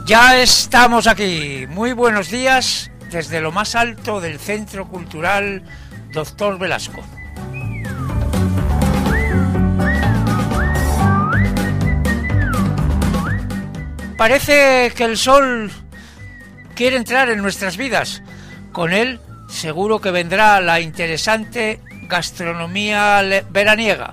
Ya estamos aquí. Muy buenos días desde lo más alto del Centro Cultural Doctor Velasco. Parece que el sol quiere entrar en nuestras vidas. Con él seguro que vendrá la interesante gastronomía veraniega.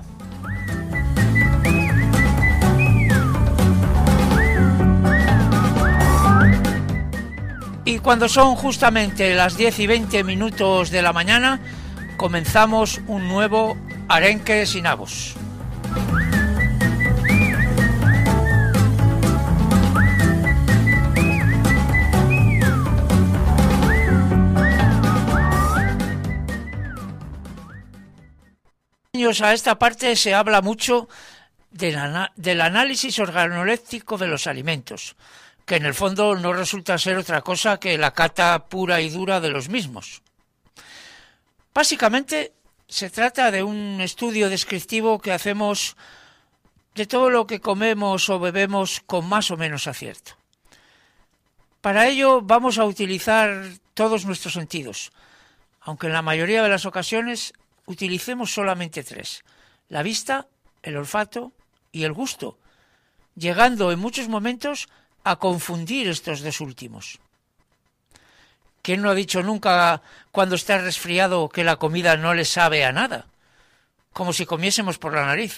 Y cuando son justamente las 10:20 de la mañana, comenzamos un nuevo Arenque sin Avos. A esta parte se habla mucho del análisis organoléptico de los alimentos, que en el fondo no resulta ser otra cosa que la cata pura y dura de los mismos. Básicamente se trata de un estudio descriptivo que hacemos de todo lo que comemos o bebemos con más o menos acierto. Para ello vamos a utilizar todos nuestros sentidos, aunque en la mayoría de las ocasiones utilicemos solamente 3: la vista, el olfato y el gusto, llegando en muchos momentos a confundir estos dos últimos. ¿Quién no ha dicho nunca cuando está resfriado que la comida no le sabe a nada? Como si comiésemos por la nariz.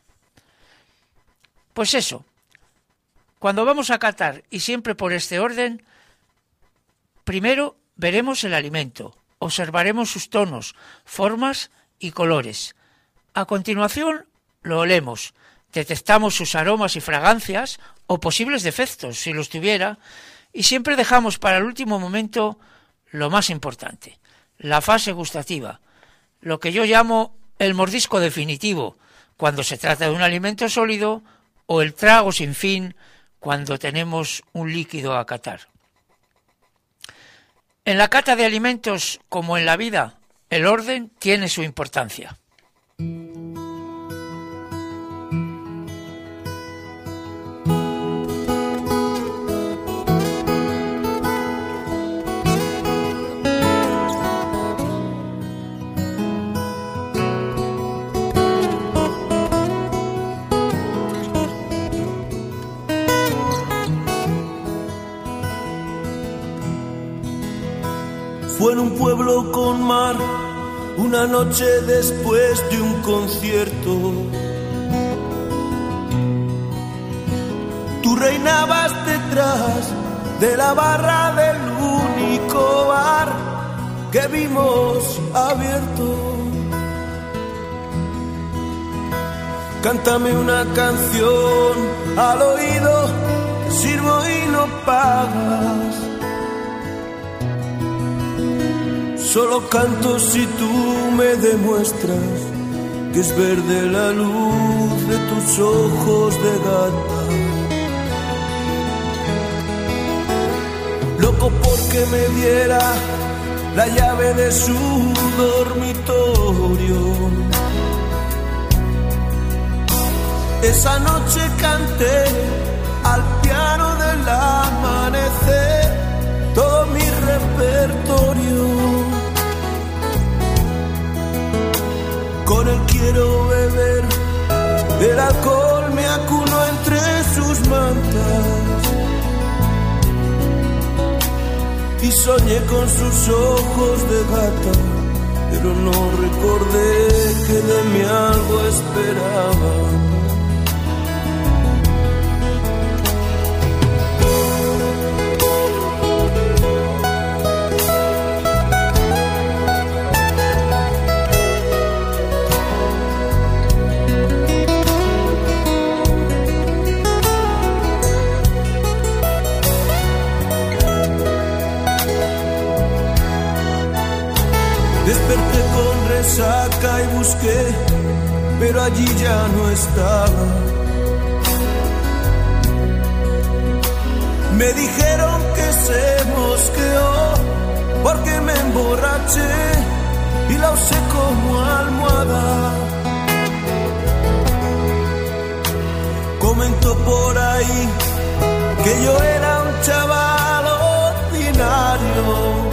Pues eso, cuando vamos a catar, y siempre por este orden, primero veremos el alimento, observaremos sus tonos, formas y colores. A continuación lo olemos, detectamos sus aromas y fragancias o posibles defectos, si los tuviera, y siempre dejamos para el último momento lo más importante, la fase gustativa, lo que yo llamo el mordisco definitivo, cuando se trata de un alimento sólido, o el trago sin fin, cuando tenemos un líquido a catar. En la cata de alimentos, como en la vida, el orden tiene su importancia. Fue en un pueblo con mar, una noche después de un concierto. Tú reinabas detrás de la barra del único bar que vimos abierto. Cántame una canción al oído, te sirvo y no pagas. Solo canto si tú me demuestras que es verde la luz de tus ojos de gata. Loco porque me diera la llave de su dormitorio. Esa noche canté al piano del amanecer todo mi repertorio. Con él quiero beber, el alcohol me acuno entre sus mantas. Y soñé con sus ojos de gata, pero no recordé que de mí algo esperaba. Desperté con resaca y busqué, pero allí ya no estaba. Me dijeron que se mosqueó porque me emborraché y la usé como almohada. Comentó por ahí que yo era un chaval ordinario.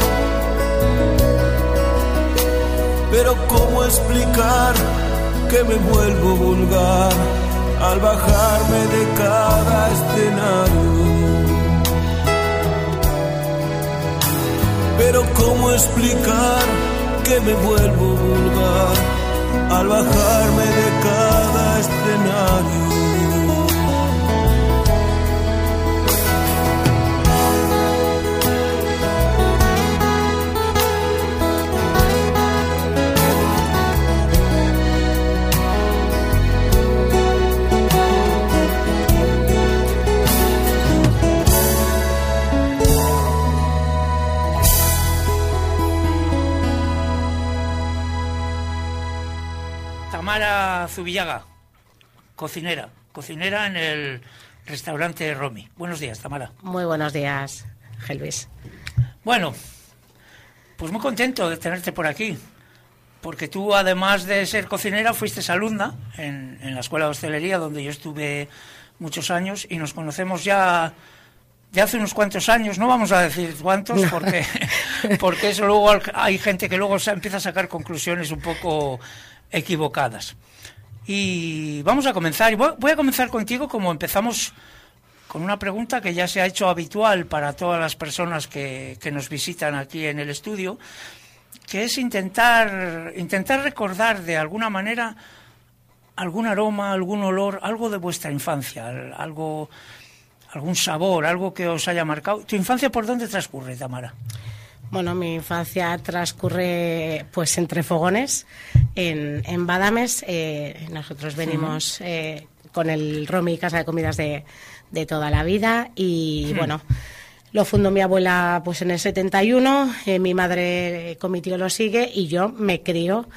Pero ¿cómo explicar que me vuelvo vulgar al bajarme de cada escenario? Pero ¿cómo explicar que me vuelvo vulgar al bajarme de cada escenario? Tamara Zubillaga, cocinera en el restaurante Romy. Buenos días, Tamara. Muy buenos días, Luis. Bueno, pues muy contento de tenerte por aquí, porque tú, además de ser cocinera, fuiste alumna en la Escuela de Hostelería, donde yo estuve muchos años, y nos conocemos ya hace unos cuantos años. No vamos a decir cuántos, no. porque eso luego hay gente que luego empieza a sacar conclusiones un poco equivocadas. Y vamos a comenzar, y voy a comenzar contigo como empezamos, con una pregunta que ya se ha hecho habitual para todas las personas que nos visitan aquí en el estudio, que es intentar recordar de alguna manera algún aroma, algún olor, algo de vuestra infancia, algún sabor, algo que os haya marcado. ¿Tu infancia por dónde transcurre, Tamara? Bueno, mi infancia transcurre pues entre fogones, en Badames. Nosotros venimos con el Romy, casa de comidas de toda la vida, y bueno, lo fundó mi abuela pues en el 71, mi madre con mi tío lo sigue, y yo me crío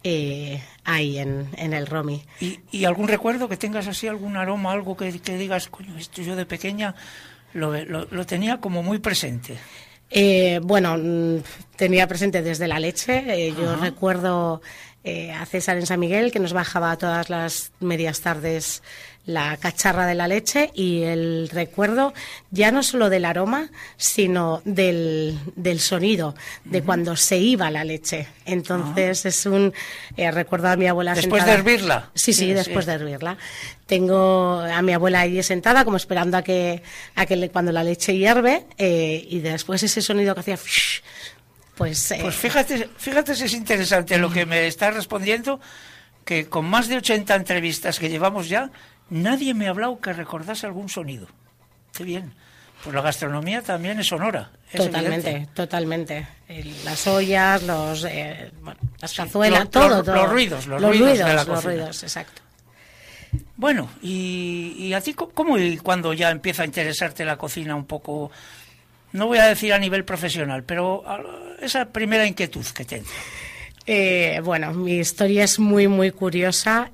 ahí en el Romy. ¿Y algún recuerdo que tengas así, algún aroma, algo que digas, coño, esto yo de pequeña lo tenía como muy presente? Bueno, tenía presente desde la leche. Yo recuerdo a César en San Miguel, que nos bajaba todas las medias tardes la cacharra de la leche, y el recuerdo ya no solo del aroma, sino del sonido, de cuando se iba la leche. Entonces es un recuerdo a mi abuela ¿Después sentada. de hervirla? Sí, después de hervirla. Tengo a mi abuela ahí sentada como esperando a que cuando la leche hierve, y después ese sonido que hacía... Pues fíjate si es interesante lo que me estás respondiendo, que con más de 80 entrevistas que llevamos ya, nadie me ha hablado que recordase algún sonido. Qué bien. Pues la gastronomía también es sonora. Totalmente. Las ollas, las cazuelas, todo. Los ruidos de la cocina. Los ruidos, exacto. Bueno, ¿y a ti cómo y cuando ya empieza a interesarte la cocina un poco? No voy a decir a nivel profesional, pero esa primera inquietud que te entra. Bueno, mi historia es muy, muy curiosa,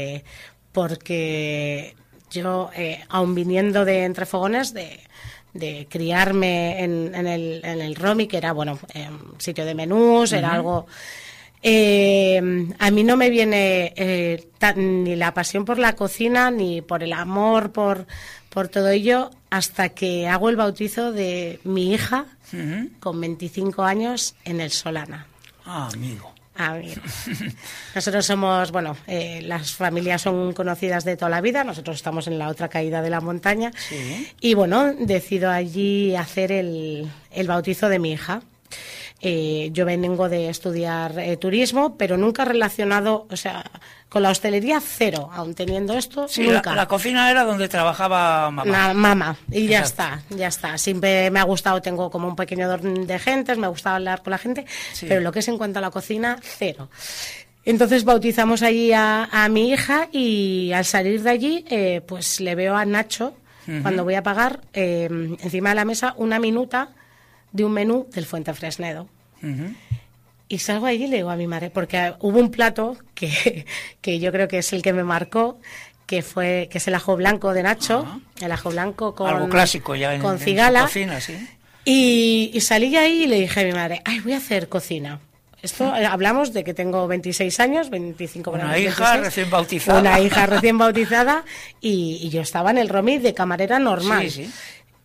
porque yo, aun viniendo de Entre Fogones, de criarme en el Romy, que era, sitio de menús, era algo... a mí no me viene ni la pasión por la cocina, ni por el amor por todo ello, hasta que hago el bautizo de mi hija con 25 años en el Solana. Amigo. Nosotros somos, las familias son conocidas de toda la vida, nosotros estamos en la otra caída de la montaña, y decido allí hacer el bautizo de mi hija. Yo vengo de estudiar turismo, pero nunca relacionado, con la hostelería cero, aun teniendo esto, nunca. La cocina era donde trabajaba mamá. Mamá, y ya está. Siempre me ha gustado, tengo como un pequeño don de gentes, me gusta hablar con la gente, pero lo que es en cuanto a la cocina, cero. Entonces bautizamos allí a mi hija, y al salir de allí, pues le veo a Nacho, cuando voy a pagar, encima de la mesa, una minuta de un menú del Fuentefresnedo. Y salgo allí y le digo a mi madre, porque hubo un plato que yo creo que es el que me marcó, que es el ajo blanco de Nacho, el ajo blanco con... Algo clásico ya con cigala. En cocina, sí. Y salí ahí y le dije a mi madre, voy a hacer cocina. Esto hablamos de que tengo 26 años, 25 Una años. hija 26, recién bautizada. Una hija recién bautizada, y yo estaba en el Romy de camarera normal. Sí.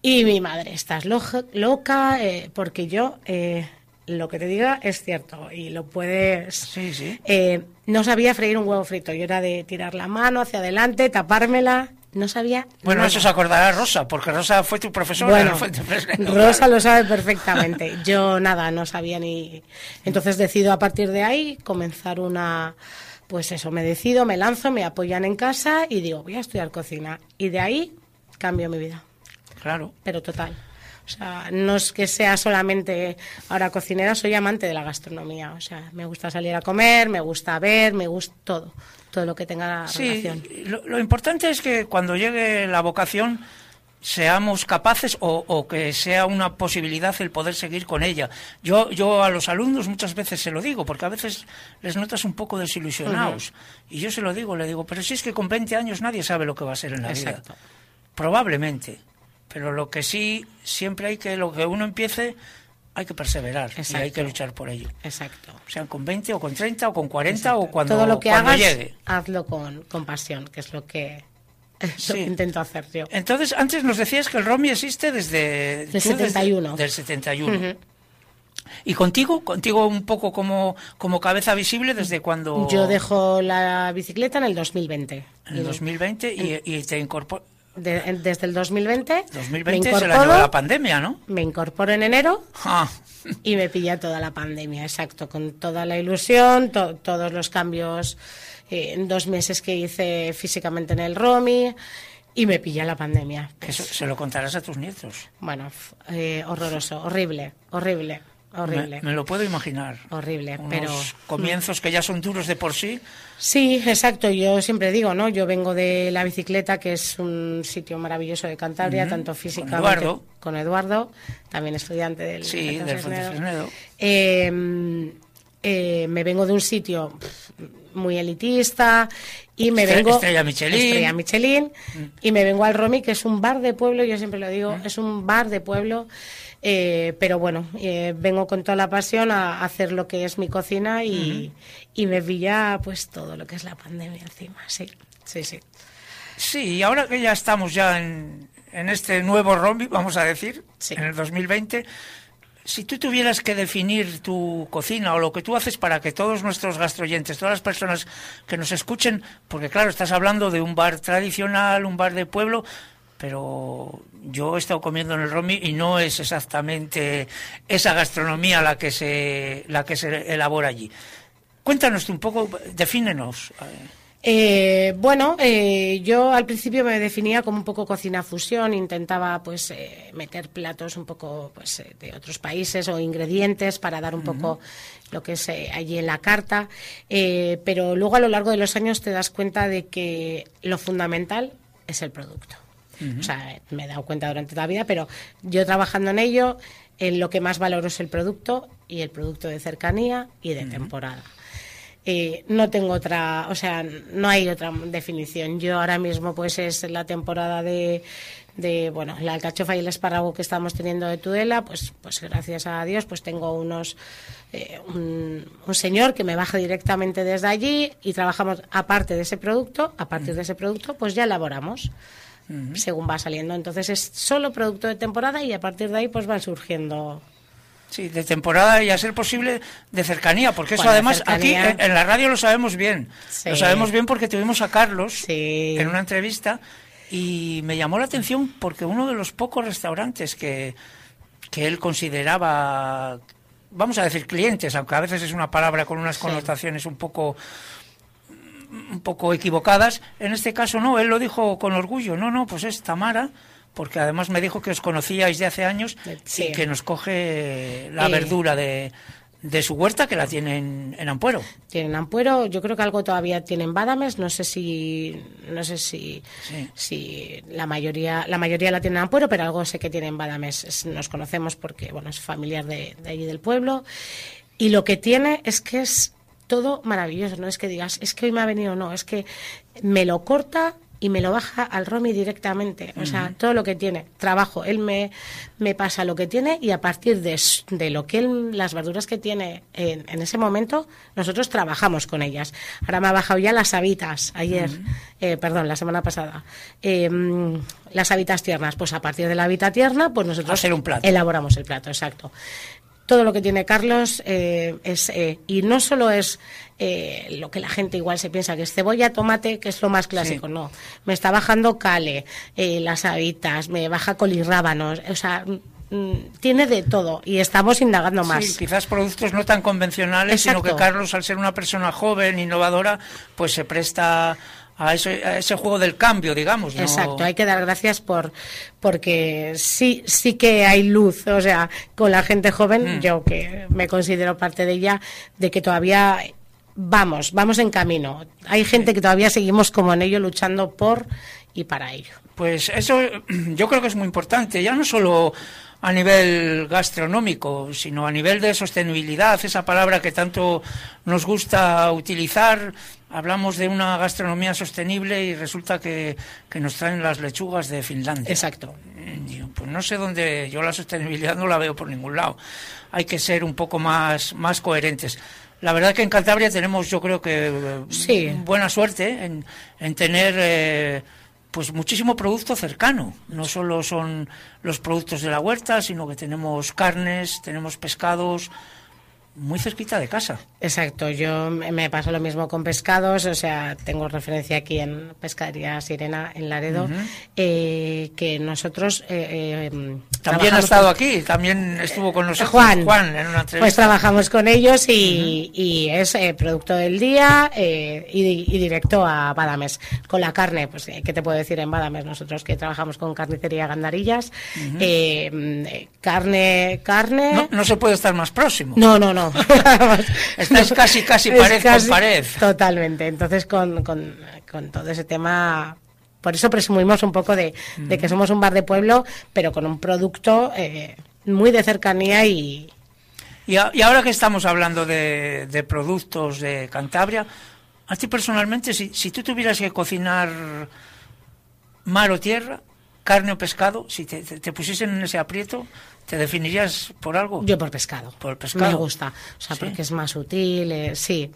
Y mi madre, estás loca, porque yo, lo que te diga es cierto y lo puedes... Sí. No sabía freír un huevo frito, yo era de tirar la mano hacia adelante, tapármela, no sabía Bueno, nada. eso se acordará Rosa, porque Rosa fue tu profesora en el Fuente Fresneda. Rosa lo sabe perfectamente, yo nada, no sabía ni... Entonces decido a partir de ahí comenzar una... Pues eso, me decido, me lanzo, me apoyan en casa y digo, voy a estudiar cocina. Y de ahí cambio mi vida. Claro. Pero total. O sea, no es que sea solamente ahora cocinera, soy amante de la gastronomía. O sea, me gusta salir a comer, me gusta ver, me gusta todo lo que tenga relación. Lo importante es que cuando llegue la vocación seamos capaces o que sea una posibilidad el poder seguir con ella. Yo a los alumnos muchas veces se lo digo, porque a veces les notas un poco desilusionados. Y yo se lo digo, le digo, pero si es que con 20 años nadie sabe lo que va a ser en la vida. Probablemente. Pero lo que sí, siempre lo que uno empiece, hay que perseverar. Y hay que luchar por ello. Exacto. O sea, con 20 o con 30 o con 40 o cuando, todo lo que cuando hagas, llegue. Hazlo con pasión, que es lo que intento hacer yo. Entonces, antes nos decías que el Romy existe desde... Del 71. Del 71. ¿Y contigo un poco como cabeza visible desde cuando...? Yo dejo la bicicleta en el 2020. En el 2020 y te incorporas... Desde el 2020. 2020 se la llevó la pandemia, ¿no? Me incorporo en enero y me pilla toda la pandemia, exacto, con toda la ilusión, todos los cambios en 2 meses que hice físicamente en el Romy y me pilla la pandemia. Eso se lo contarás a tus nietos. Bueno, horroroso, horrible. Me lo puedo imaginar. Horrible, Unos comienzos que ya son duros de por sí. Sí, exacto. Yo siempre digo, ¿no? Yo vengo de la bicicleta, que es un sitio maravilloso de Cantabria, tanto físicamente... Con Eduardo, también estudiante del Fuente Fresnedo. Me vengo de un sitio muy elitista y me vengo... Estrella Michelin. Y me vengo al Romy, que es un bar de pueblo, yo siempre lo digo, es un bar de pueblo... pero bueno, vengo con toda la pasión a hacer lo que es mi cocina y me pilla pues todo lo que es la pandemia encima, sí. Sí, y ahora que ya estamos en este nuevo Romy, vamos a decir, en el 2020, si tú tuvieras que definir tu cocina o lo que tú haces para que todos nuestros gastroyentes, todas las personas que nos escuchen, porque claro, estás hablando de un bar tradicional, un bar de pueblo... Pero yo he estado comiendo en el Romy y no es exactamente esa gastronomía la que se elabora allí. Cuéntanos tú un poco, defínenos. Yo al principio me definía como un poco cocina fusión, intentaba pues meter platos un poco pues de otros países o ingredientes para dar un poco lo que es allí en la carta, pero luego a lo largo de los años te das cuenta de que lo fundamental es el producto. O sea, me he dado cuenta durante toda la vida, pero yo trabajando en ello, lo que más valoro es el producto y el producto de cercanía y de temporada. No tengo otra, o sea, no hay otra definición. Yo ahora mismo pues es la temporada de la alcachofa y el espárrago que estamos teniendo de Tudela, pues gracias a Dios pues tengo un señor que me baja directamente desde allí y trabajamos aparte de ese producto, a partir de ese producto pues ya elaboramos. Según va saliendo, entonces es solo producto de temporada y a partir de ahí pues van surgiendo. Sí, de temporada y a ser posible de cercanía, porque eso además cercanía... aquí en la radio lo sabemos bien. Sí. Lo sabemos bien porque tuvimos a Carlos en una entrevista y me llamó la atención porque uno de los pocos restaurantes que él consideraba, vamos a decir clientes, aunque a veces es una palabra con unas connotaciones un poco equivocadas, en este caso no, él lo dijo con orgullo, pues es Tamara, porque además me dijo que os conocíais de hace años y que nos coge la verdura de su huerta, que la tienen en Ampuero. Tienen Ampuero, yo creo que algo todavía tienen Badames, no sé si la mayoría la tienen en Ampuero, pero algo sé que tienen Badames, nos conocemos porque es familiar de allí del pueblo, y lo que tiene es que es todo maravilloso, no es que digas, es que hoy me ha venido, no, es que me lo corta y me lo baja al romi directamente. O sea, todo lo que tiene, trabajo, él me pasa lo que tiene y a partir de lo que él, las verduras que tiene en ese momento, nosotros trabajamos con ellas. Ahora me ha bajado ya las habitas, ayer, perdón, la semana pasada. Las habitas tiernas, pues a partir de la habita tierna, pues nosotros hacer un plato. Elaboramos el plato, exacto. Todo lo que tiene Carlos y no solo es lo que la gente igual se piensa que es cebolla, tomate, que es lo más clásico, no. Me está bajando cale, las habitas, me baja colirrábanos, o sea, tiene de todo y estamos indagando más. Sí, quizás productos no tan convencionales, exacto. sino que Carlos, al ser una persona joven, innovadora, pues se presta a ese juego del cambio, digamos, ¿no? Exacto, hay que dar gracias porque sí que hay luz, o sea, con la gente joven, yo que me considero parte de ella, de que todavía vamos en camino. Hay gente que todavía seguimos como en ello, luchando por y para ello. Pues eso yo creo que es muy importante, ya no solo a nivel gastronómico, sino a nivel de sostenibilidad, esa palabra que tanto nos gusta utilizar. Hablamos de una gastronomía sostenible y resulta que nos traen las lechugas de Finlandia. Exacto. Pues no sé dónde, yo la sostenibilidad no la veo por ningún lado. Hay que ser un poco más coherentes. La verdad que en Cantabria tenemos, yo creo que buena suerte en tener pues muchísimo producto cercano. No solo son los productos de la huerta, sino que tenemos carnes, tenemos pescados muy cerquita de casa. Exacto, yo me pasa lo mismo con pescados, o sea, tengo referencia aquí en Pescadería Sirena, en Laredo, que nosotros también ha estado aquí, también estuvo con nosotros Juan en una entrevista. Pues trabajamos con ellos y es producto del día y directo a Badames. Con la carne, pues ¿qué te puedo decir en Badames? Nosotros que trabajamos con carnicería Gandarillas, carne... No se puede estar más próximo. No. Estáis casi pared con pared. Totalmente. Entonces, con todo ese tema, por eso presumimos un poco de que somos un bar de pueblo, pero con un producto muy de cercanía y ahora que estamos hablando de productos de Cantabria, a ti personalmente, si tú tuvieras que cocinar mar o tierra, carne o pescado, si te pusiesen en ese aprieto, ¿te definirías por algo? Yo por pescado. Por pescado. Me gusta, o sea, ¿Sí? porque es más sutil, sí.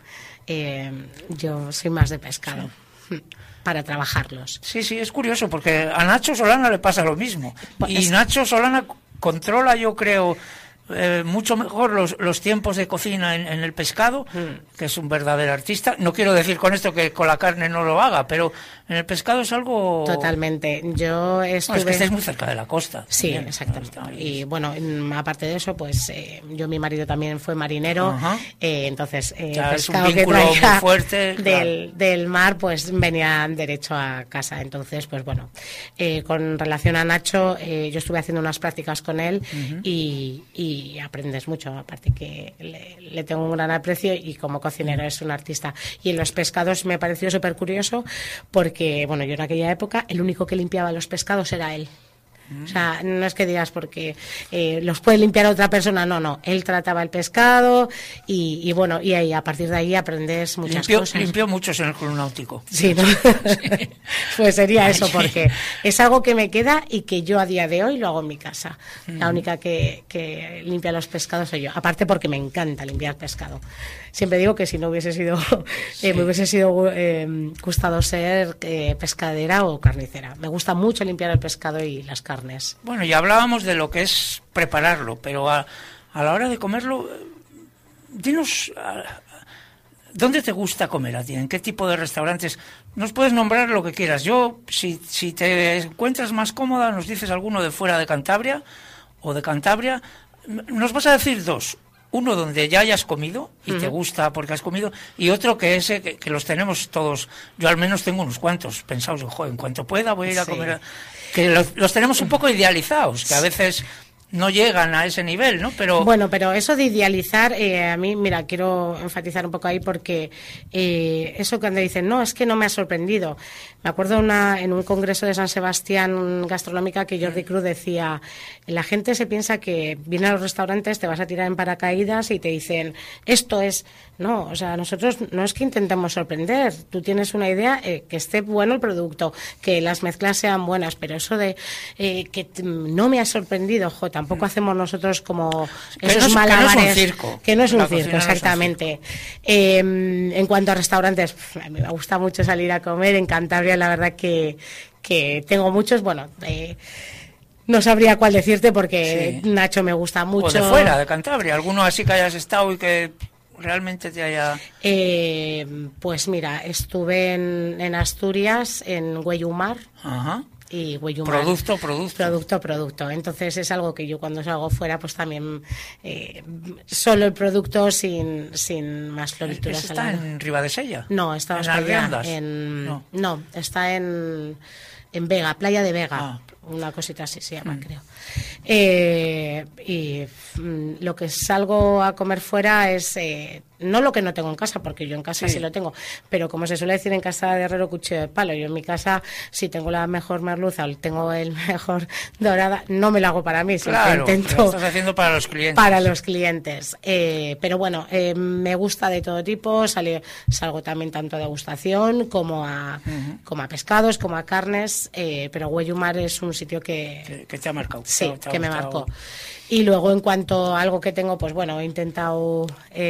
Yo soy más de pescado. Sí. Para trabajarlos. Sí, es curioso, porque a Nacho Solana le pasa lo mismo. Y Nacho Solana controla, yo creo, mucho mejor los tiempos de cocina en el pescado, que es un verdadero artista. No quiero decir con esto que con la carne no lo haga, pero en el pescado es algo... Totalmente. Yo estuve... es que estáis muy cerca de la costa. Sí, también, exactamente. Y bueno, aparte de eso, pues mi marido también fue marinero, entonces el pescado es un vínculo muy fuerte del mar, pues venía derecho a casa. Entonces, pues bueno, con relación a Nacho, yo estuve haciendo unas prácticas con él y aprendes mucho, aparte que le tengo un gran aprecio y como cocinero es un artista. Y en los pescados me pareció súper curioso porque, bueno, yo en aquella época el único que limpiaba los pescados era él. O sea, no es que digas porque los puede limpiar otra persona, no, él trataba el pescado y bueno, y ahí a partir de ahí aprendes muchas cosas. Limpió muchos en el club náutico. Sí, ¿no? Pues sería eso, porque es algo que me queda y que yo a día de hoy lo hago en mi casa. La única que limpia los pescados soy yo, aparte porque me encanta limpiar pescado. Siempre digo que si no hubiese sido, me hubiese sido gustado ser pescadera o carnicera. Me gusta mucho limpiar el pescado y las carnes. Bueno, ya hablábamos de lo que es prepararlo, pero a la hora de comerlo, dinos, ¿dónde te gusta comer a ti? ¿En qué tipo de restaurantes? Nos puedes nombrar lo que quieras. Yo, si te encuentras más cómoda, nos dices alguno de fuera de Cantabria o de Cantabria. Nos vas a decir dos. Uno donde ya hayas comido y te gusta porque has comido, y otro que ese que los tenemos todos. Yo al menos tengo unos cuantos pensados, en cuanto pueda voy a ir a comer. Que los tenemos un poco idealizados, que a veces no llegan a ese nivel, ¿no? Pero bueno, pero eso de idealizar, a mí, mira, quiero enfatizar un poco ahí porque eso cuando dicen, no, es que no me ha sorprendido. Me acuerdo en un congreso de San Sebastián gastronómica que Jordi Cruz decía, la gente se piensa que viene a los restaurantes, te vas a tirar en paracaídas y te dicen, esto es... No, o sea, nosotros no es que intentemos sorprender, tú tienes una idea, que esté bueno el producto, que las mezclas sean buenas, pero eso de que no me ha sorprendido, tampoco hacemos nosotros como esos malabares. Que no es un circo. Que no es un circo, exactamente. En cuanto a restaurantes, a mí me gusta mucho salir a comer en Cantabria, la verdad que tengo muchos, bueno... no sabría cuál decirte porque sí. Nacho me gusta mucho. O de fuera, de Cantabria, alguno así que hayas estado y que... realmente te haya... pues mira, estuve en Asturias, en Güellumar. Ajá. Y Güellumar. Producto. Entonces es algo que yo cuando salgo fuera, pues también solo el producto sin más florituras. ¿Está en Ribadesella? No, está en Arriandas. No, está en Vega, Playa de Vega. Una cosita así se llama, creo. Y lo que salgo a comer fuera es no lo que no tengo en casa, porque yo en casa sí lo tengo, pero como se suele decir en casa de herrero, cuchillo de palo. Yo en mi casa, si tengo la mejor merluza o tengo el mejor dorada, no me lo hago para mí, claro, intento... lo estás haciendo para los clientes. Para los clientes. Pero bueno, me gusta de todo tipo, salgo también tanto a degustación como a pescados, como a carnes, pero Güellumar es un sitio que te ha marcado. Sí, que me marcó. Y luego en cuanto a algo que tengo, pues bueno, he intentado,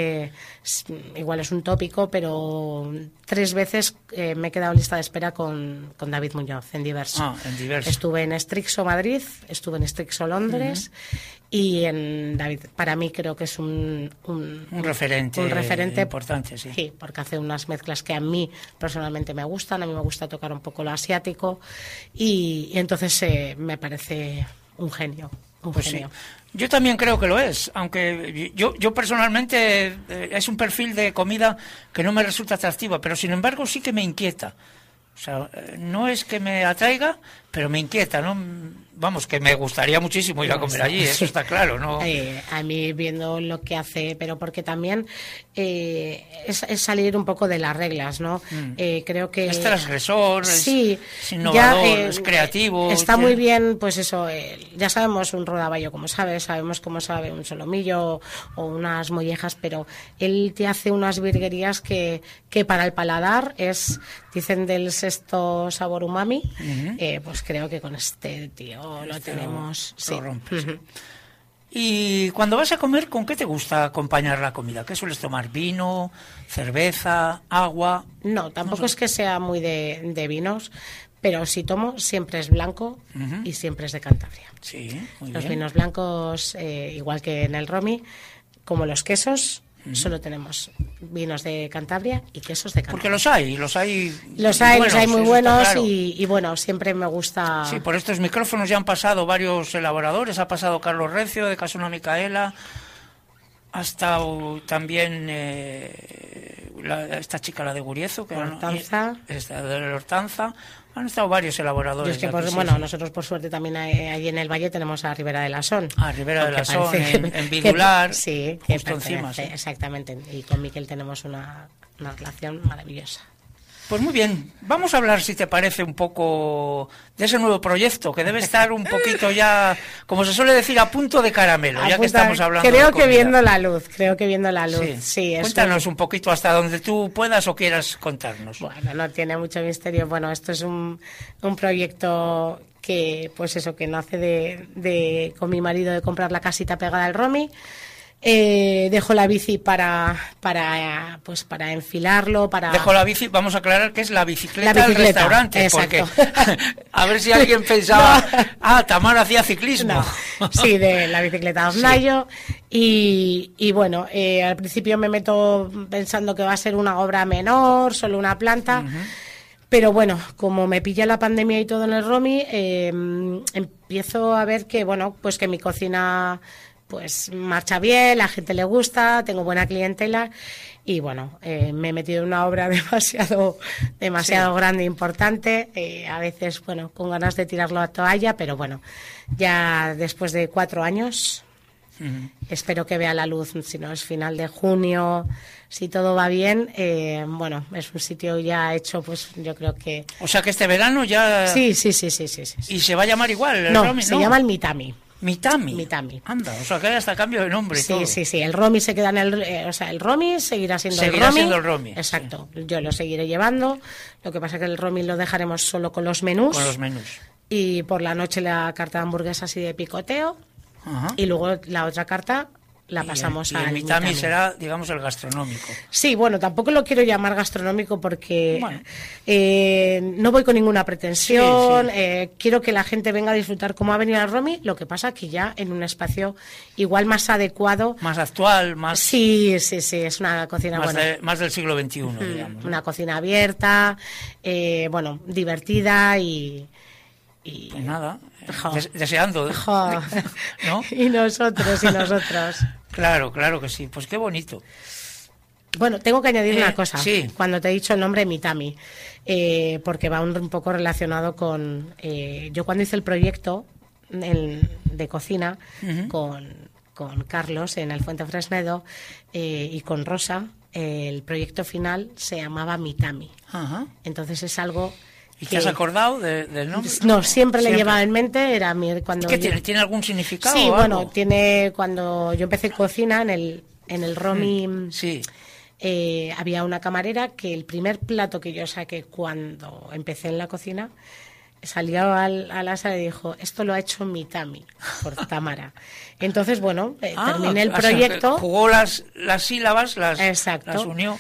igual es un tópico, pero 3 veces me he quedado en lista de espera con David Muñoz en Diverso. En Diverso. Estuve en Strixo Madrid, estuve en Strixo Londres y en David, para mí creo que es un referente. Un referente importante, sí. Sí, porque hace unas mezclas que a mí personalmente me gustan, a mí me gusta tocar un poco lo asiático y entonces me parece un genio. Sí. Yo también creo que lo es, aunque yo personalmente es un perfil de comida que no me resulta atractiva, pero sin embargo sí que me inquieta. O sea, no es que me atraiga, pero me inquieta, ¿no? Vamos, que me gustaría muchísimo ir a comer allí, eso está claro, ¿no? A mí viendo lo que hace, pero porque también es salir un poco de las reglas, ¿no? Creo que... Es transgresor, sí, es innovador, es creativo. Está muy bien, pues eso, ya sabemos un rodaballo como sabemos cómo sabe un solomillo o unas mollejas, pero él te hace unas virguerías que para el paladar dicen del sexto sabor umami, pues creo que con este tío lo tenemos. Lo rompes. Y cuando vas a comer, ¿con qué te gusta acompañar la comida? ¿Qué sueles tomar? ¿Vino, cerveza, agua? No, tampoco es que sea muy de vinos, pero si tomo siempre es blanco y siempre es de Cantabria. Sí, muy Los bien. vinos blancos, igual que en el Romy, como los quesos, solo tenemos vinos de Cantabria y quesos de Cantabria. Porque los hay muy buenos claro. y bueno, siempre me gusta... Sí, por estos micrófonos ya han pasado varios elaboradores, ha pasado Carlos Recio de Casona Micaela, ha estado también esta chica, la de Guriezo, que Hortanza. Esta de Hortanza. Han estado varios elaboradores. Y es que nosotros por suerte también allí en el Valle tenemos a Ribera de la Son. Ribera de la Son, en Vidular, sí, justo encima. Sí. Exactamente, y con Miquel tenemos una relación maravillosa. Pues muy bien, vamos a hablar, si te parece, un poco de ese nuevo proyecto, que debe estar un poquito ya, como se suele decir, a punto de caramelo, ya que estamos hablando creo de comida. Que viendo la luz. Sí, cuéntanos un poquito hasta donde tú puedas o quieras contarnos. Bueno, no tiene mucho misterio. Bueno, esto es un proyecto que, pues eso, que nace con mi marido de comprar la casita pegada al Romy. Dejo la bici para enfilarlo, Dejo la bici, vamos a aclarar que es la bicicleta del restaurante, exacto. Porque a ver si alguien pensaba, Tamara hacía ciclismo. No. Sí, de la bicicleta Osnayo. Sí. Y bueno, al principio me meto pensando que va a ser una obra menor, solo una planta. Pero bueno, como me pilla la pandemia y todo en el Romy, empiezo a ver que, bueno, pues que mi cocina pues marcha bien, la gente le gusta, tengo buena clientela y bueno, me he metido en una obra demasiado grande e importante, a veces, bueno, con ganas de tirarlo a toalla, pero bueno, ya después de 4 años... Espero que vea la luz, si no es final de junio, si todo va bien, bueno, es un sitio ya hecho, pues yo creo que... O sea que este verano ya... Sí. ¿Y se va a llamar igual el No, Romy? se llama el Mitami. Mitami. Anda, o sea que hay hasta cambio de nombre y todo. Sí, el Romy se queda en el... o sea, el Romy seguirá siendo el Romy. Exacto, sí. Yo lo seguiré llevando, lo que pasa es que el Romy lo dejaremos solo con los menús. Y por la noche la carta de hamburguesas y de picoteo. Ajá. Y luego la otra carta la pasamos al Mitami. Será, digamos, el gastronómico. Sí, bueno, tampoco lo quiero llamar gastronómico porque no voy con ninguna pretensión. Sí. Quiero que la gente venga a disfrutar como ha venido al Romy, lo que pasa que ya en un espacio igual más adecuado. Más actual, más... Sí, es una cocina más del siglo XXI, digamos. Una cocina abierta, bueno, divertida y pues nada, deseando. ¿No? Y nosotros. Claro que sí. Pues qué bonito. Bueno, tengo que añadir una cosa. Sí. Cuando te he dicho el nombre Mitami, porque va un poco relacionado con... yo cuando hice el proyecto de cocina con Carlos en el Fuente Fresnedo y con Rosa, el proyecto final se llamaba Mitami. Ajá. Entonces es algo... ¿Y te has acordado del nombre? No, siempre le llevaba en mente. Era cuando ¿Tiene algún significado? Sí, bueno, tiene... Cuando yo empecé cocina en el Romy, había una camarera que el primer plato que yo saqué cuando empecé en la cocina, salió a la sala y dijo, esto lo ha hecho Mitami, por Tamara. Entonces, bueno, terminé el proyecto. Jugó las sílabas, las unió.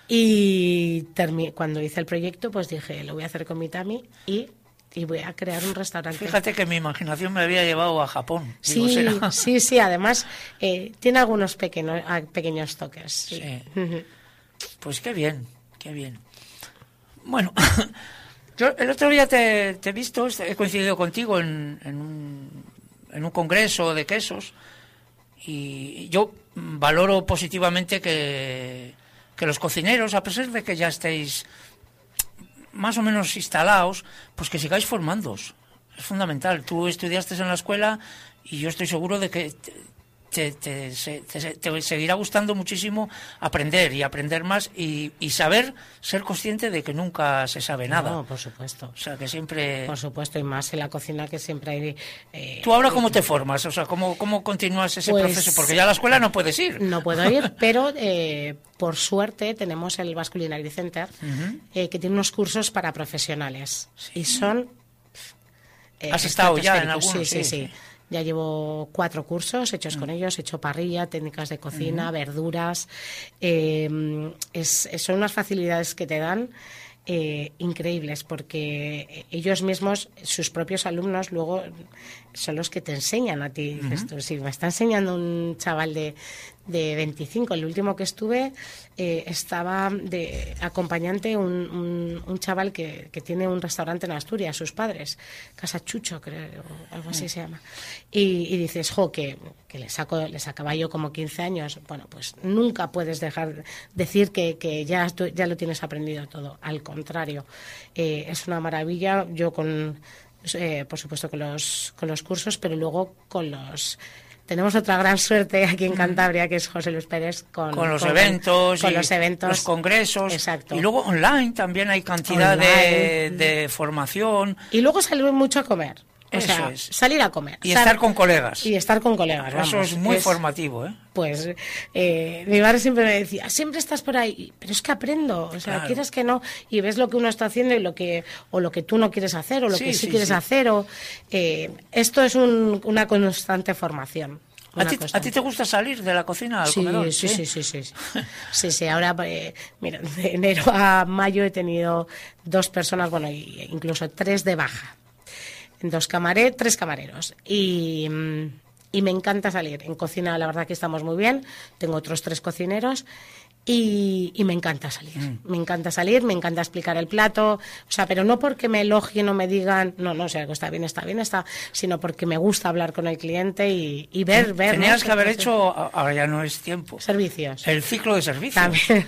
Y cuando hice el proyecto, pues dije, lo voy a hacer con Mitami y voy a crear un restaurante. Fíjate que mi imaginación me había llevado a Japón. Sí, además tiene algunos pequeños toques. Sí. Pues qué bien. Bueno, yo el otro día te he visto, he coincidido contigo en un congreso de quesos y yo valoro positivamente que los cocineros, a pesar de que ya estéis más o menos instalados, pues que sigáis formándoos. Es fundamental. Tú estudiaste en la escuela y yo estoy seguro de que te seguirá gustando muchísimo aprender y aprender más y ser consciente de que nunca se sabe nada. No, por supuesto. O sea, que siempre... Por supuesto, y más en la cocina que siempre hay... ¿Tú ahora cómo te formas? O sea, ¿cómo continúas ese proceso? Porque ya a la escuela no puedes ir. No puedo ir, pero por suerte tenemos el Basque Culinary Center, que tiene unos cursos para profesionales. Sí. Y son... ¿Has estado ya en algunos? Sí. Ya llevo 4 cursos hechos con ellos, he hecho parrilla, técnicas de cocina, verduras. Son unas facilidades que te dan increíbles, porque ellos mismos, sus propios alumnos, luego son los que te enseñan a ti. Dices tú, si me está enseñando un chaval de 25, el último que estuve, estaba de acompañante un chaval que tiene un restaurante en Asturias, sus padres, Casa Chucho, creo, algo así se llama. Y dices, que le sacaba yo como 15 años. Bueno, pues nunca puedes decir que ya lo tienes aprendido todo. Al contrario, es una maravilla. Yo por supuesto con los cursos, pero luego tenemos otra gran suerte aquí en Cantabria, que es José Luis Pérez con los eventos, los congresos. Exacto. Y luego online también hay cantidad de formación. Y luego salir mucho a comer. Salir a comer. Y estar con colegas. Vamos. Eso es muy formativo, ¿eh? Pues mi madre siempre me decía, siempre estás por ahí, pero es que aprendo, claro. Quieres que no, y ves lo que uno está haciendo y lo que tú no quieres hacer, o lo que sí quieres hacer, esto es una constante formación. ¿A ti te gusta salir de la cocina al comedor? Sí, ahora, mira, de enero a mayo he tenido 2 personas, bueno, incluso 3 de baja. 3 camareros. Y me encanta salir. En cocina, la verdad que estamos muy bien. Tengo otros 3 cocineros. Y me encanta salir, me encanta explicar el plato, o sea, pero no porque me elogien o me digan, no, o sea, que está bien, sino porque me gusta hablar con el cliente y ver. Tenías ¿no? que haber hecho, ahora ya no es tiempo. Servicios. El ciclo de servicios. También.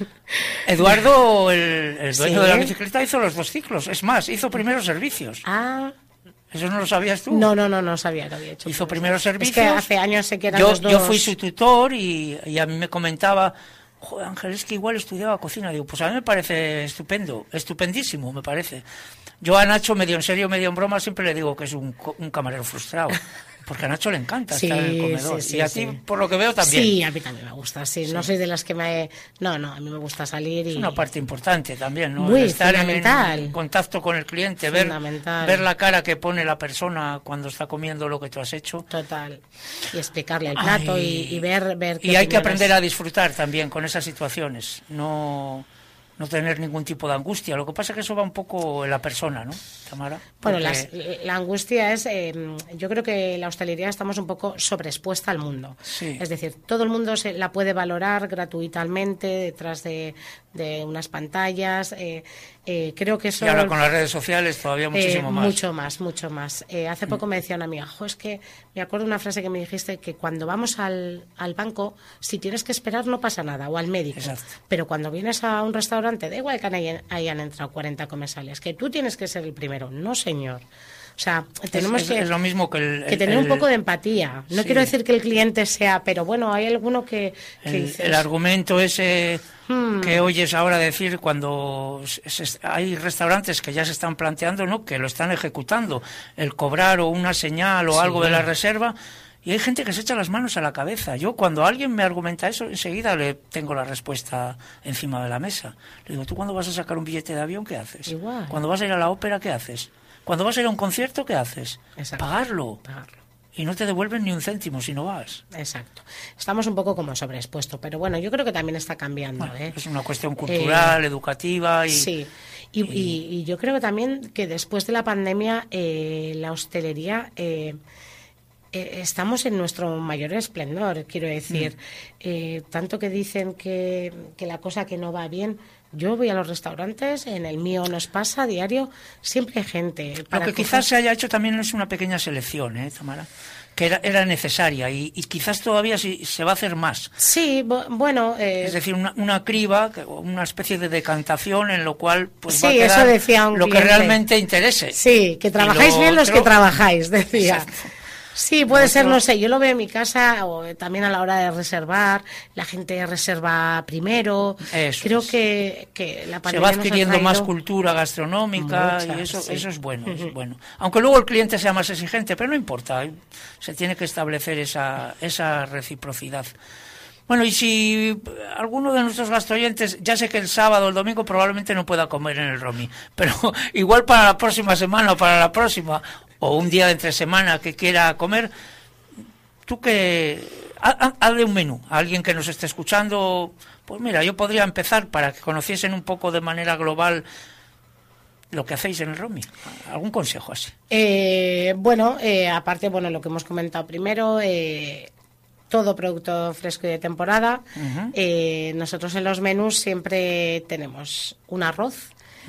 Eduardo, el dueño ¿Sí? de la bicicleta, hizo los 2 ciclos, es más, hizo primero servicios. Ah. ¿Eso no lo sabías tú? No sabía que había hecho. Hizo primero servicios. Es que hace años sé que eran yo, los 2. Yo fui su tutor y a mí me comentaba, joder, Ángel, es que igual estudiaba cocina. Digo, pues a mí me parece estupendo, estupendísimo, me parece. Yo a Nacho, medio en serio, medio en broma, siempre le digo que es un camarero frustrado. Porque a Nacho le encanta estar en el comedor. Sí, y a ti, por lo que veo, también. Sí, a mí también me gusta, sí. No soy de las que me... No, a mí me gusta salir y... Es una parte importante también, ¿no? Muy estar fundamental. en contacto con el cliente, ver la cara que pone la persona cuando está comiendo lo que tú has hecho. Total. Y explicarle el plato y ver qué y hay que opiniones. aprender a disfrutar también con esas situaciones. No tener ningún tipo de angustia. Lo que pasa es que eso va un poco en la persona, ¿no, Tamara? Bueno, Porque... la angustia es... yo creo que la hostelería estamos un poco sobreexpuesta al mundo. Sí. Es decir, todo el mundo la puede valorar gratuitamente detrás de unas pantallas. Creo que eso... Y ahora con las redes sociales todavía muchísimo más. Mucho más. Hace poco me decía una amiga, es que me acuerdo una frase que me dijiste, que cuando vamos al banco, si tienes que esperar no pasa nada, o al médico. Exacto. Pero cuando vienes a un restaurante, da igual que hayan entrado 40 comensales, que tú tienes que ser el primero. No, señor. O sea, tenemos es lo mismo que tener un poco de empatía. No sí. quiero decir que el cliente sea, pero bueno, hay alguno que dices... El argumento ese que oyes ahora decir cuando hay restaurantes que ya se están planteando, ¿no?, que lo están ejecutando, el cobrar o una señal o algo de la reserva, y hay gente que se echa las manos a la cabeza. Yo, cuando alguien me argumenta eso, enseguida le tengo la respuesta encima de la mesa. Le digo, ¿tú cuando vas a sacar un billete de avión, qué haces? Igual. Cuando vas a ir a la ópera, ¿qué haces? Cuando vas a ir a un concierto, ¿qué haces? Exacto. Pagarlo. Y no te devuelven ni un céntimo si no vas. Exacto. Estamos un poco como sobreexpuestos, pero bueno, yo creo que también está cambiando. Bueno, es una cuestión cultural, educativa y... Sí. Y yo creo que también que después de la pandemia la hostelería... estamos en nuestro mayor esplendor, quiero decir. Tanto que dicen que la cosa que no va bien... Yo voy a los restaurantes, en el mío nos pasa a diario, siempre hay gente. Lo que quizás se haya hecho también es una pequeña selección, Tamara, que era necesaria y quizás todavía se va a hacer más. Sí, bueno... es decir, una criba, una especie de decantación en lo cual pues sí, va a quedar eso decía un lo cliente. que realmente interese. Sí, que trabajáis bien los que trabajáis, decía. Exacto. Sí, puede ser, no sé, yo lo veo en mi casa o también a la hora de reservar, la gente reserva primero. Creo que la pandemia se va adquiriendo más cultura gastronómica y eso es bueno, es bueno. Aunque luego el cliente sea más exigente, pero no importa, se tiene que establecer esa reciprocidad. Bueno, y si alguno de nuestros gastroyentes, ya sé que el sábado o el domingo probablemente no pueda comer en el Romy, pero igual para la próxima semana o para la próxima, o un día de entre semana que quiera comer, tú que hazle un menú a alguien que nos esté escuchando. Pues mira, yo podría empezar para que conociesen un poco de manera global lo que hacéis en el Romy. ¿Algún consejo así? Aparte, lo que hemos comentado primero, todo producto fresco y de temporada. Nosotros en los menús siempre tenemos un arroz.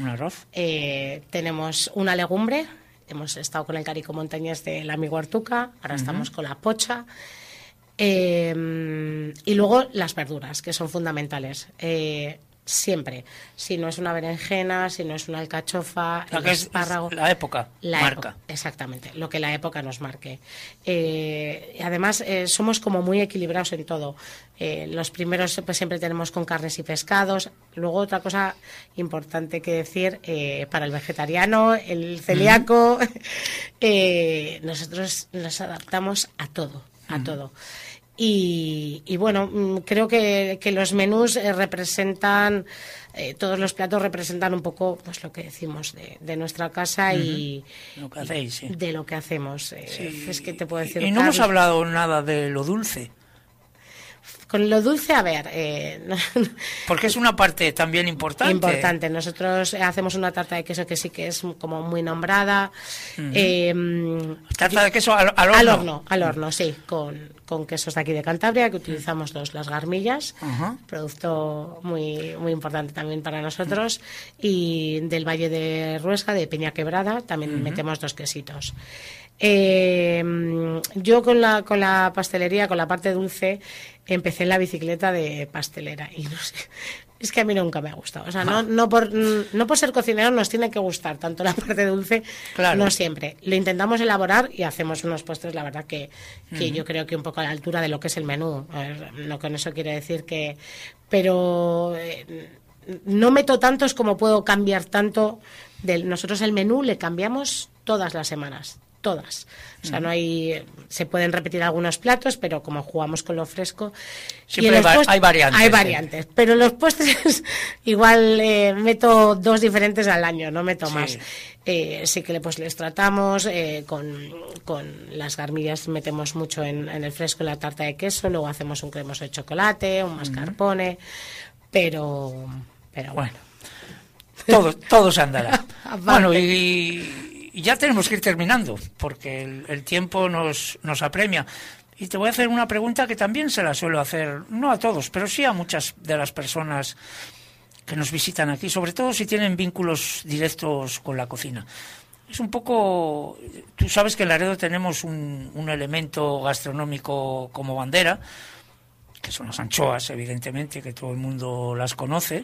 Tenemos una legumbre. Hemos estado con el carico montañés del amigo Artuca, ahora estamos con la pocha. Y luego las verduras, que son fundamentales. Siempre. Si no es una berenjena, si no es una alcachofa, el espárrago. La época marca. Exactamente, lo que la época nos marque. Además, somos como muy equilibrados en todo. Los primeros pues, siempre tenemos con carnes y pescados. Luego, otra cosa importante que decir, para el vegetariano, el celíaco, nosotros nos adaptamos a todo, todo. Y bueno, creo que los menús representan, todos los platos representan un poco pues lo que decimos de nuestra casa y lo que hacéis, sí. De lo que hacemos. Es que te puedo decir. Y no hemos hablado nada de lo dulce. Con lo dulce, a ver... Porque es una parte también importante. Importante. Nosotros hacemos una tarta de queso que sí que es como muy nombrada. ¿Tarta de queso al horno? Al horno, sí. Con quesos de aquí de Cantabria, que utilizamos las garmillas. Producto muy, muy importante también para nosotros. Y del Valle de Ruesga, de Peña Quebrada, también metemos 2 quesitos. Yo con la pastelería, con la parte dulce, empecé en la bicicleta de pastelera y no sé, es que a mí nunca me ha gustado. O sea, no por ser cocinero nos tiene que gustar tanto la parte dulce, claro. No siempre. Lo intentamos elaborar y hacemos unos postres, la verdad que yo creo que un poco a la altura de lo que es el menú. A ver, no con eso quiere decir que... Pero no meto tantos como puedo cambiar tanto. Nosotros el menú le cambiamos todas las semanas. Todas. O sea, no hay... Se pueden repetir algunos platos, pero como jugamos con lo fresco... Siempre hay variantes. Hay variantes. Pero los postres igual meto 2 diferentes al año, no meto más. Sí que pues les tratamos, con las garmillas metemos mucho en el fresco la tarta de queso, luego hacemos un cremoso de chocolate, un mascarpone, pero bueno. Todo se andará. Bueno, y ya tenemos que ir terminando, porque el tiempo nos apremia. Y te voy a hacer una pregunta que también se la suelo hacer, no a todos, pero sí a muchas de las personas que nos visitan aquí, sobre todo si tienen vínculos directos con la cocina. Es un poco... Tú sabes que en Laredo tenemos un elemento gastronómico como bandera, que son las anchoas, evidentemente, que todo el mundo las conoce.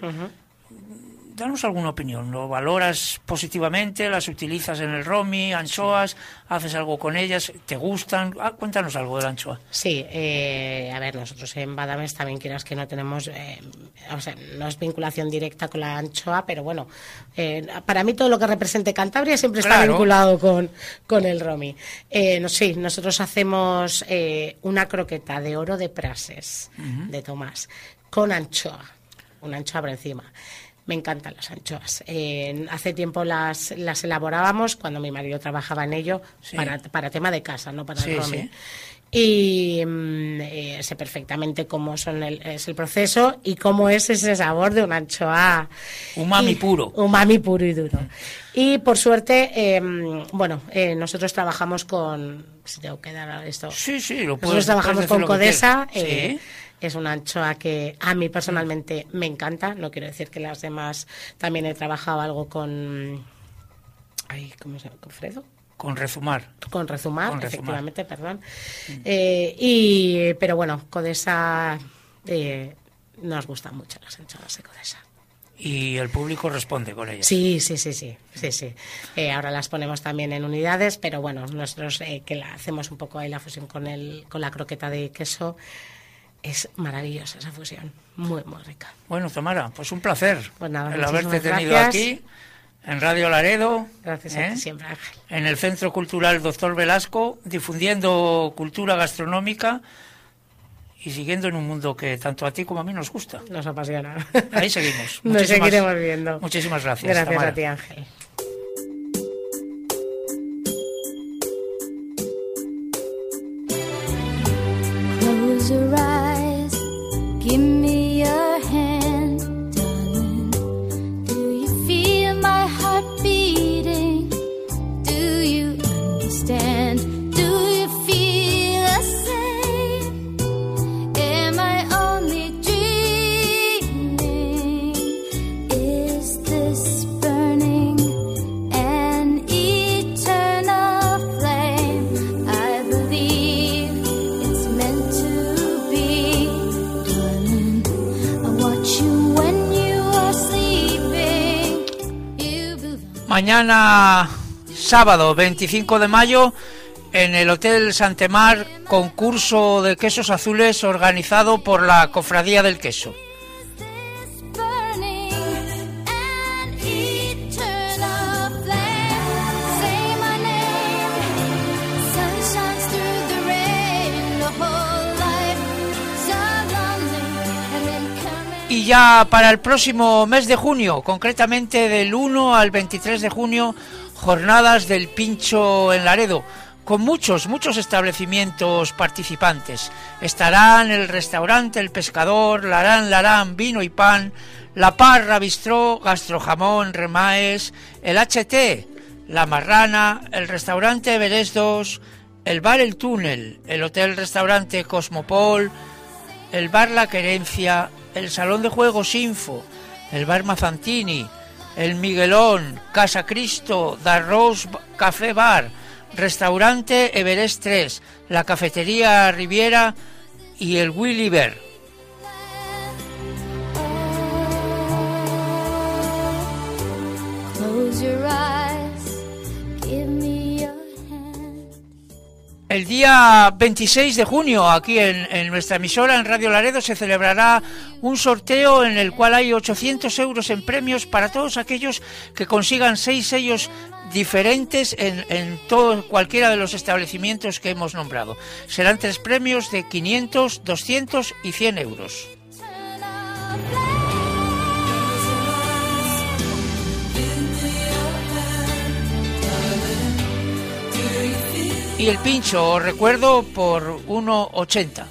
Danos alguna opinión. ¿Lo valoras positivamente? ¿Las utilizas en el romi? ¿Anchoas? ¿Haces algo con ellas? ¿Te gustan? Cuéntanos algo de la anchoa. Sí, a ver, nosotros en Badames también quieras que no tenemos, o sea, no es vinculación directa con la anchoa, pero bueno, para mí todo lo que represente Cantabria siempre está vinculado con el romi. Sí, nosotros hacemos una croqueta de oro de Prases, de Tomás, con anchoa, una anchoa por encima. Me encantan las anchoas. Hace tiempo las elaborábamos cuando mi marido trabajaba en ello, para tema de casa, no para el romi. Y sé perfectamente cómo es el proceso y cómo es ese sabor de una anchoa. Umami puro. Umami puro y duro. Y por suerte, nosotros trabajamos con... Si tengo que dar esto. Sí, lo puedes. Nosotros trabajamos con Codesa. Es una anchoa que a mí personalmente me encanta. No quiero decir que las demás... También he trabajado algo con... ¿Cómo se llama? ¿Con Fredo? Con Rezumar. Con Rezumar, efectivamente, perdón. Pero bueno, Codesa... nos gustan mucho las anchoas de Codesa. Y el público responde con ellas. Sí. Ahora las ponemos también en unidades, pero bueno, nosotros que hacemos un poco ahí la fusión con la croqueta de queso... Es maravillosa esa fusión, muy, muy rica. Bueno, Tamara, pues un placer el haberte tenido aquí, en Radio Laredo. Gracias a ti siempre, Ángel. En el Centro Cultural Dr. Velasco, difundiendo cultura gastronómica y siguiendo en un mundo que tanto a ti como a mí nos gusta. Nos apasiona. Ahí seguimos. Nos seguiremos viendo. Muchísimas gracias. Gracias, Tamara. A ti, Ángel. Close your eyes, give me your hand, darling. Do you feel my heart beating? Do you understand? Do you feel the same? Am I only dreaming? Is this burning an eternal flame? I believe it's meant to be, darling. I watch you when you are sleeping. You belong. Mañana, sábado 25 de mayo, en el Hotel Santemar, concurso de quesos azules organizado por la Cofradía del Queso. This burning an eternal flame. Say my name. Sun shines through the rain. The whole life so lonely. And then coming. Y ya para el próximo mes de junio, concretamente del 1 al 23 de junio, jornadas del pincho en Laredo, con muchos establecimientos participantes. Estarán el restaurante El Pescador, Larán, Vino y Pan, La Parra Bistró, Gastrojamón, Remaes, el HT, La Marrana, el restaurante Everest 2, el bar El Túnel, el hotel-restaurante Cosmopol, el bar La Querencia, el salón de juegos Info, el bar Mazantini, el Miguelón, Casa Cristo, Darros Café Bar, restaurante Everest 3, la cafetería Riviera y el Willy Bear. Close your eyes, give me your hand. El día 26 de junio, aquí en nuestra emisora, en Radio Laredo, se celebrará un sorteo en el cual hay 800 euros en premios para todos aquellos que consigan 6 sellos diferentes en todo, cualquiera de los establecimientos que hemos nombrado. Serán 3 premios de 500, 200 y 100 euros. Y el pincho, os recuerdo, por 1,80.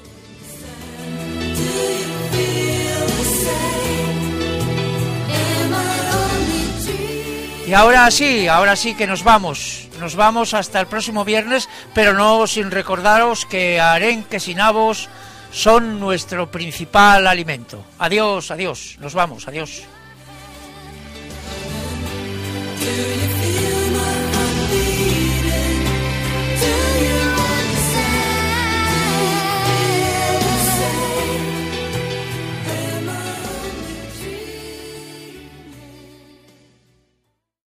Y ahora sí que nos vamos hasta el próximo viernes, pero no sin recordaros que arenques y nabos son nuestro principal alimento. Adiós, nos vamos, adiós.